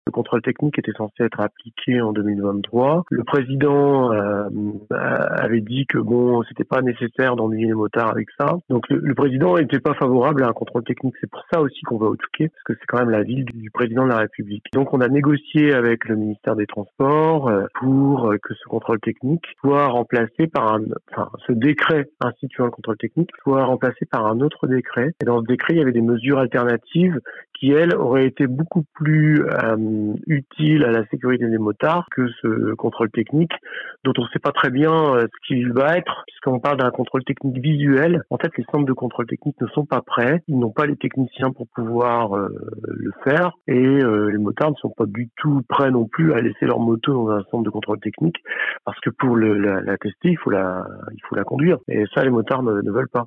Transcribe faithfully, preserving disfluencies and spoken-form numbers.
Le contrôle technique était censé être appliqué en deux mille vingt-trois. Le président euh, avait dit que bon, c'était pas nécessaire d'ennuyer les motards avec ça. Donc le, le président n'était pas favorable à un contrôle technique. C'est pour ça aussi qu'on va au Touquet, parce que c'est quand même la ville du président de la République. Donc on a négocié avec le ministère des Transports euh, pour que ce contrôle technique soit remplacé par un, enfin ce décret instituant le contrôle technique soit remplacé par un autre décret. Et dans ce décret, il y avait des mesures alternatives qui, elles, auraient été beaucoup plus euh, utiles à la sécurité des motards que ce contrôle technique, dont on ne sait pas très bien euh, ce qu'il va être, puisqu'on parle d'un contrôle technique visuel. En fait, les centres de contrôle technique ne sont pas prêts, ils n'ont pas les techniciens pour pouvoir euh, le faire, et euh, les motards ne sont pas du tout prêts non plus à laisser leur moto dans un centre de contrôle technique, parce que pour le, la, la tester, il faut la, il faut la conduire. Et ça, les motards ne, ne veulent pas.